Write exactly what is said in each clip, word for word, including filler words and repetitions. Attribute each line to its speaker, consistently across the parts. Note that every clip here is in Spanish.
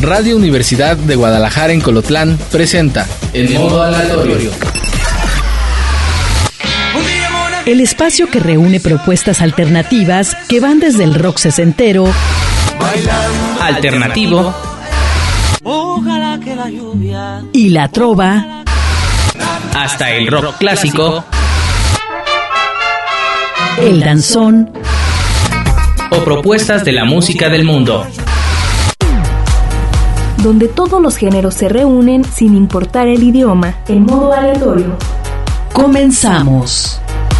Speaker 1: Radio Universidad de Guadalajara en Colotlán presenta El Modo Aleatorio.
Speaker 2: El espacio que reúne propuestas alternativas que van desde el rock sesentero,
Speaker 3: alternativo
Speaker 2: y la trova,
Speaker 3: hasta el rock clásico,
Speaker 2: el danzón
Speaker 3: o propuestas de la música del mundo,
Speaker 4: donde todos los géneros se reúnen sin importar el idioma. El Modo Aleatorio.
Speaker 2: Comenzamos.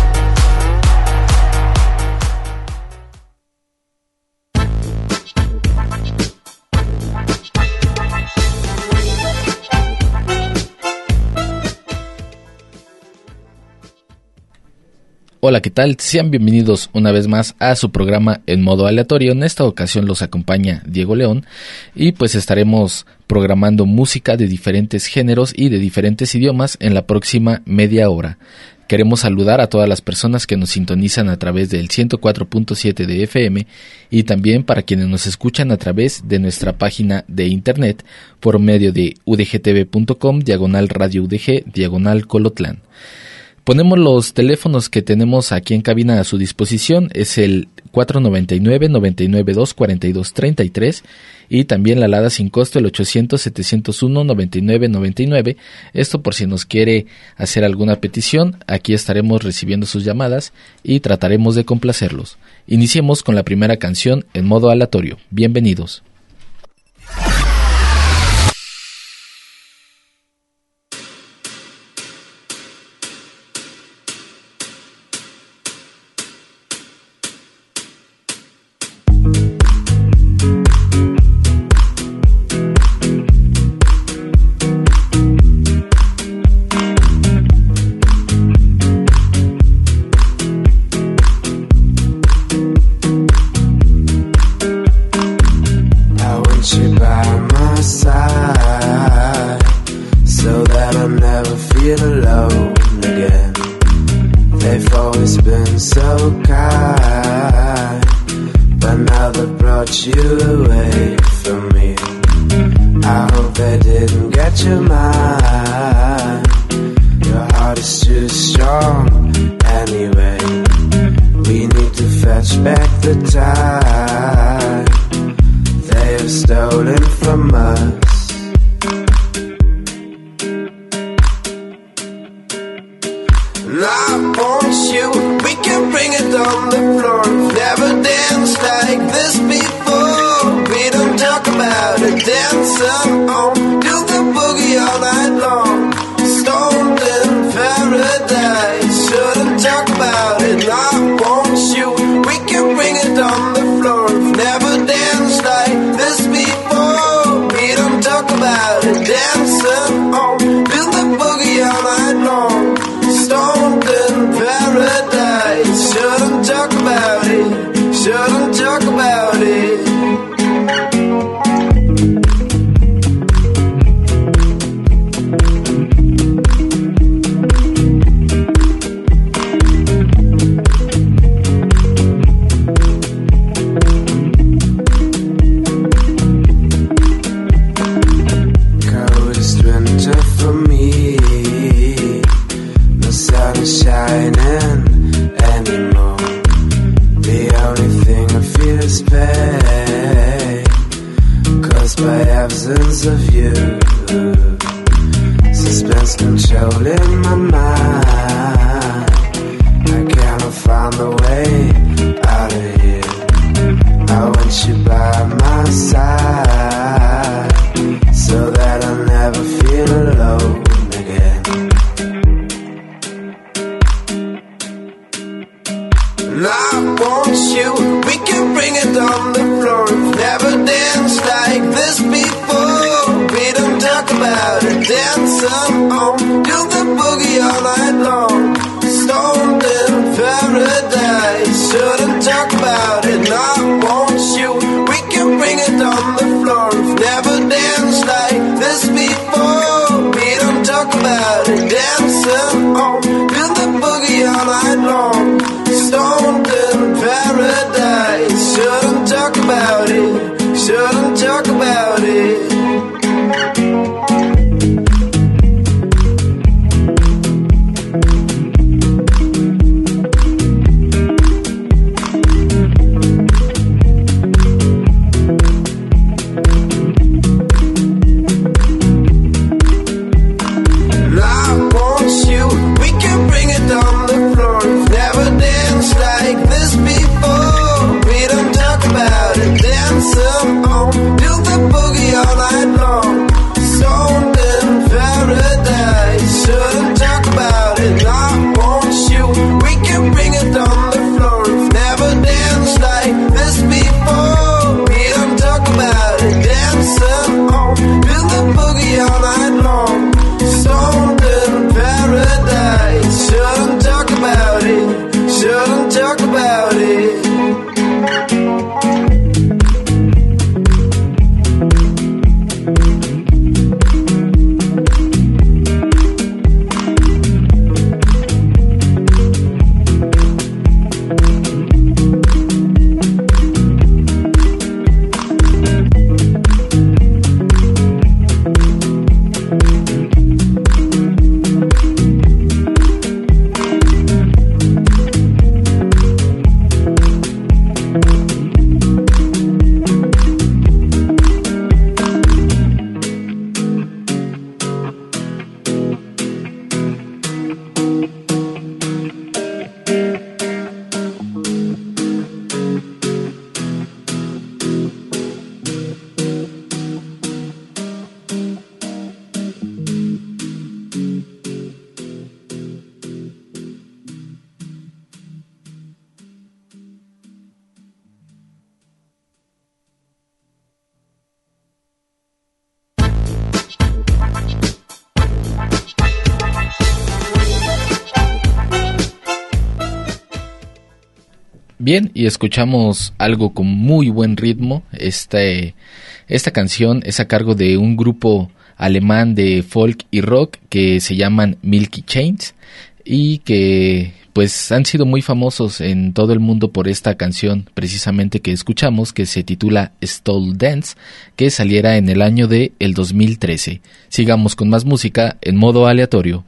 Speaker 1: Hola, ¿qué tal? Sean bienvenidos una vez más a su programa En Modo Aleatorio. En esta ocasión los acompaña Diego León y pues estaremos programando música de diferentes géneros y de diferentes idiomas en la próxima media hora. Queremos saludar a todas las personas que nos sintonizan a través del ciento cuatro punto siete de F M y también para quienes nos escuchan a través de nuestra página de internet por medio de udgtv.com, diagonal radio UDG, diagonal Colotlán. Ponemos los teléfonos que tenemos aquí en cabina a su disposición, es el cuatro nueve nueve, nueve nueve dos, cuatro dos tres tres y también la alada sin costo el ochocientos, setecientos uno, noventa y nueve noventa y nueve. Esto por si nos quiere hacer alguna petición, aquí estaremos recibiendo sus llamadas y trataremos de complacerlos. Iniciemos con la primera canción en modo aleatorio. Bienvenidos.
Speaker 5: Shouldn't talk about it, no, I want you. We can bring it on the floor. dancing on, feel the boogie all night long. Zoned in paradise, shouldn't talk about it, I want you. We can bring it on the floor, we've never danced like this before. We don't talk about it, dancing on, feel the boogie all night long. Zoned in paradise, shouldn't talk about it, shouldn't talk about it.
Speaker 1: Bien, y escuchamos algo con muy buen ritmo. Este, esta canción es a cargo de un grupo alemán de folk y rock que se llaman Milky Chains y que pues han sido muy famosos en todo el mundo por esta canción precisamente que escuchamos, que se titula Stole Dance, que saliera en el año de el dos mil trece. Sigamos con más música en modo aleatorio.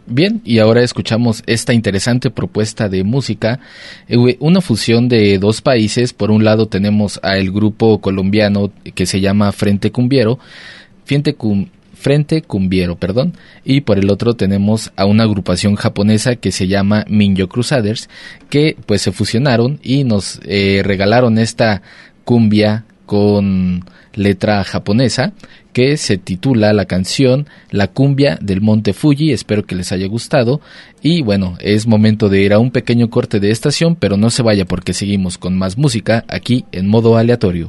Speaker 1: Bien, y ahora escuchamos esta interesante propuesta de música, eh, una fusión de dos países. Por un lado tenemos a el grupo colombiano que se llama Frente Cumbiero, Frente, Cum, Frente Cumbiero, perdón, y por el otro tenemos a una agrupación japonesa que se llama Minyo Crusaders, que pues se fusionaron y nos eh, regalaron esta cumbia con letra japonesa, que se titula la canción La cumbia del Monte Fuji. Espero que les haya gustado y bueno, es momento de ir a un pequeño corte de estación, pero no se vaya porque seguimos con más música aquí en modo aleatorio.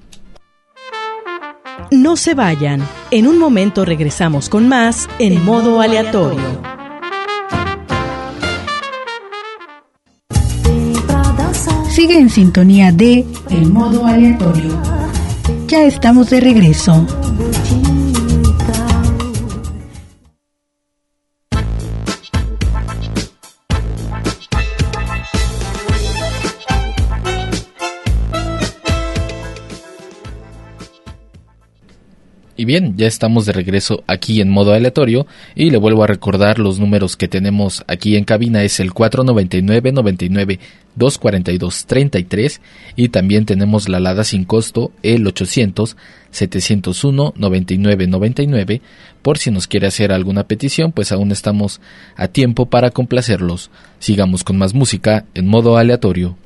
Speaker 2: No se vayan, en un momento regresamos con más en modo aleatorio.
Speaker 6: Sigue en sintonía de El Modo Aleatorio. Ya estamos de regreso.
Speaker 1: Y bien, ya estamos de regreso aquí en modo aleatorio y le vuelvo a recordar los números que tenemos aquí en cabina. Es el cuatro noventa y nueve, noventa y nueve, doscientos cuarenta y dos, treinta y tres y también tenemos la alada sin costo, el ochocientos, setecientos uno, noventa y nueve, noventa y nueve. Por si nos quiere hacer alguna petición, pues aún estamos a tiempo para complacerlos. Sigamos con más música en modo aleatorio.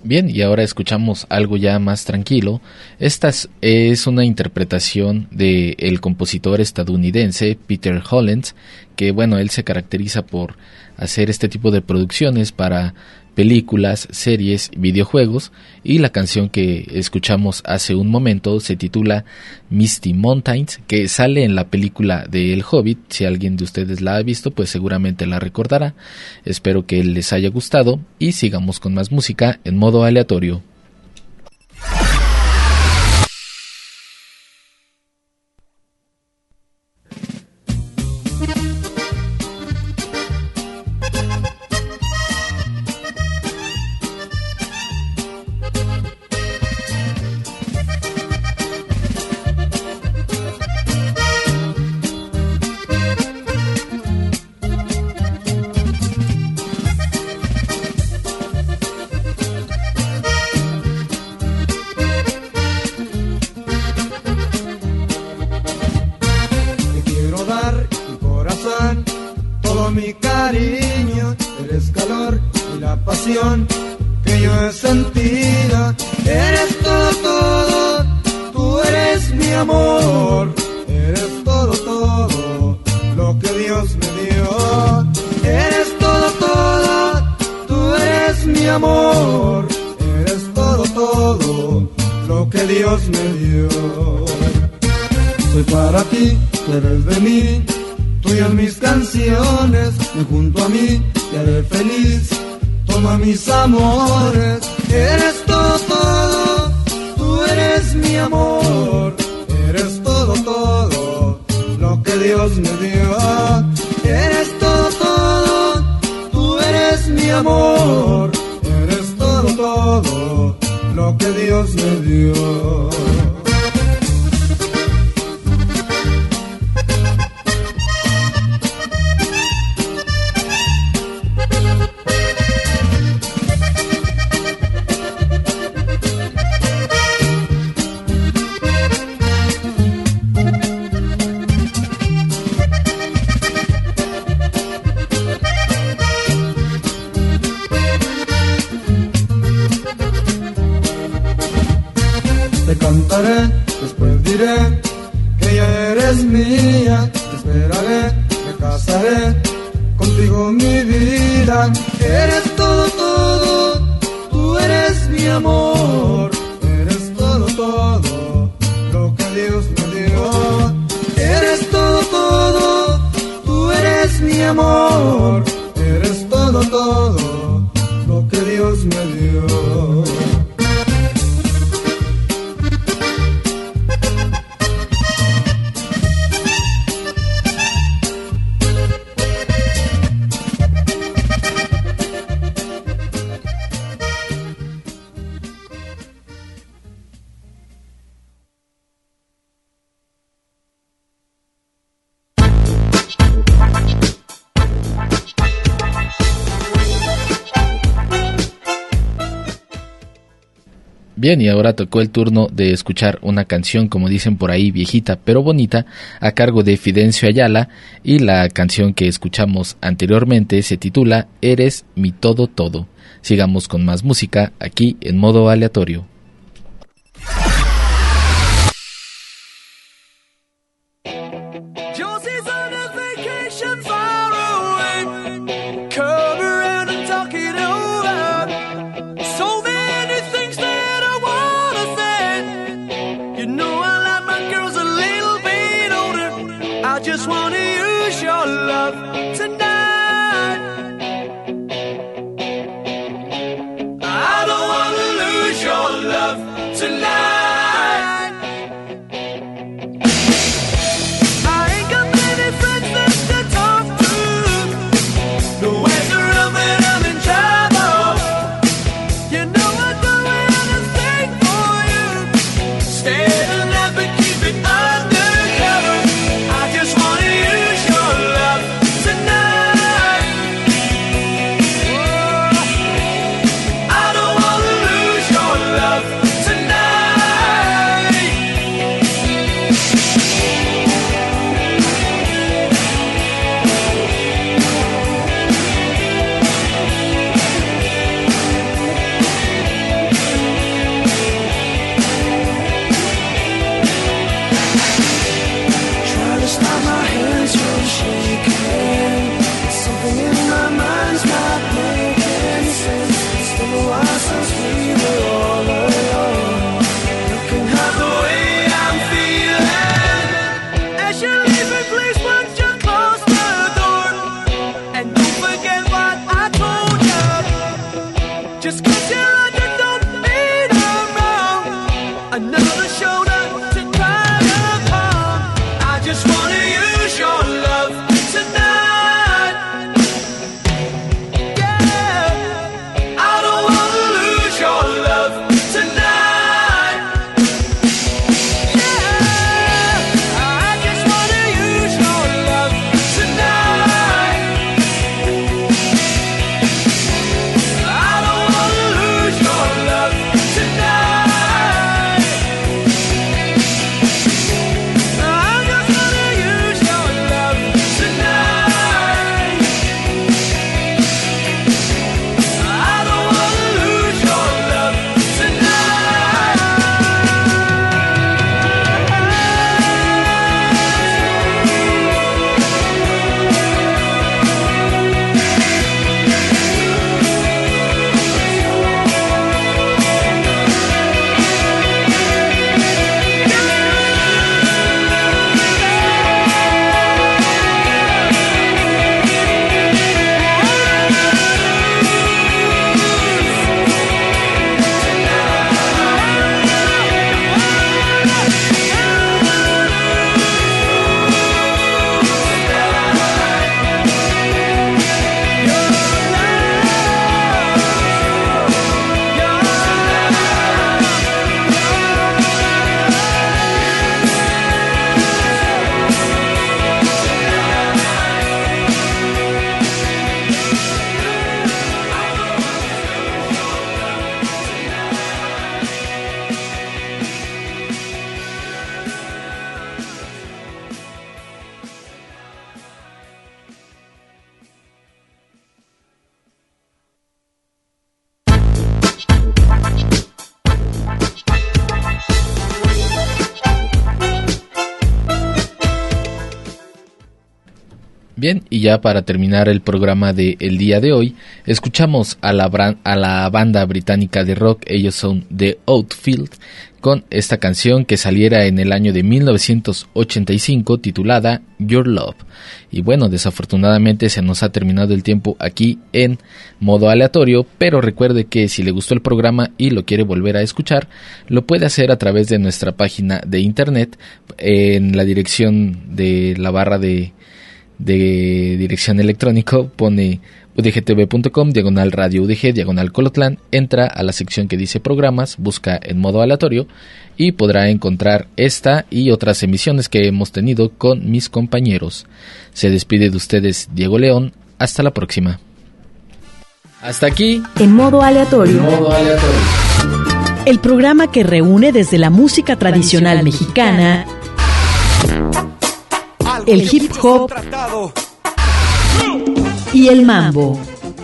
Speaker 1: Bien, y ahora escuchamos algo ya más tranquilo. Esta es una interpretación del compositor estadounidense Peter Hollens, que bueno, él se caracteriza por hacer este tipo de producciones para películas, series, videojuegos, y la canción que escuchamos hace un momento se titula Misty Mountains, que sale en la película de El Hobbit. Si alguien de ustedes la ha visto, pues seguramente la recordará. Espero que les haya gustado y sigamos con más música en modo aleatorio.
Speaker 5: Que yo he sentido, eres todo, todo, tú eres mi amor, eres todo, todo, lo que Dios me dio, eres todo, todo, tú eres mi amor, eres todo, todo, lo que Dios me dio. Soy para ti, tú eres de mí, tuyas mis canciones, ven junto a mí, te haré feliz. Toma mis amores, eres todo, todo, tú eres mi amor, eres todo, todo, lo que Dios me dio, eres todo, todo, tú eres mi amor, eres todo, todo, lo que Dios me dio. Después diré que ya eres mía, te esperaré, me casaré contigo mi vida. Eres todo, todo, tú eres mi amor, eres todo, todo, lo que Dios me dio. Eres todo, todo, tú eres mi amor, eres todo, todo, lo que Dios me dio.
Speaker 1: Bien, y ahora tocó el turno de escuchar una canción, como dicen por ahí, viejita pero bonita, a cargo de Fidencio Ayala, y la canción que escuchamos anteriormente se titula Eres mi todo todo. Sigamos con más música aquí en modo aleatorio.
Speaker 5: Tonight Trying to stop my hands from shaking. Something in my mind's not making sense. It's been a while since we were all alone. Looking at the way I'm feeling. As you leave me, please won't you close the door? And don't forget what I told you. Just 'cause you're under, don't mean I'm wrong. Another shoulder to cry upon. I just wanna use your love tonight. Yeah, I don't wanna lose your love tonight. Yeah, I just wanna use your love tonight. I don't wanna lose your love tonight. I just wanna use your love tonight. I don't wanna lose your love
Speaker 1: Bien, y ya para terminar el programa de el día de hoy, escuchamos a la, bran- a la banda británica de rock, ellos son The Outfield, con esta canción que saliera en el año de mil novecientos ochenta y cinco titulada Your Love. Y bueno, desafortunadamente se nos ha terminado el tiempo aquí en modo aleatorio, pero recuerde que si le gustó el programa y lo quiere volver a escuchar, lo puede hacer a través de nuestra página de internet en la dirección de la barra de de dirección electrónico, pone udgtv.com, diagonal radio udg, diagonal colotlán, entra a la sección que dice programas, busca en modo aleatorio y podrá encontrar esta y otras emisiones que hemos tenido con mis compañeros. Se despide de ustedes Diego León, hasta la próxima. Hasta aquí
Speaker 4: En modo aleatorio.
Speaker 1: En modo aleatorio.
Speaker 2: El programa que reúne desde la música tradicional mexicana, el hip hop y el mambo.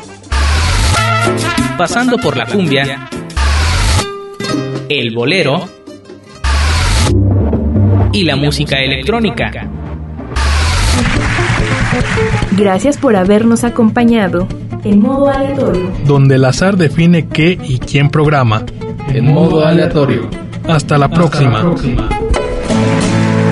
Speaker 3: Pasando por la cumbia, el bolero y la música electrónica.
Speaker 4: Gracias por habernos acompañado en modo aleatorio.
Speaker 7: Donde el azar define qué y quién programa.
Speaker 1: En modo aleatorio.
Speaker 7: Hasta la próxima.
Speaker 1: Hasta la próxima.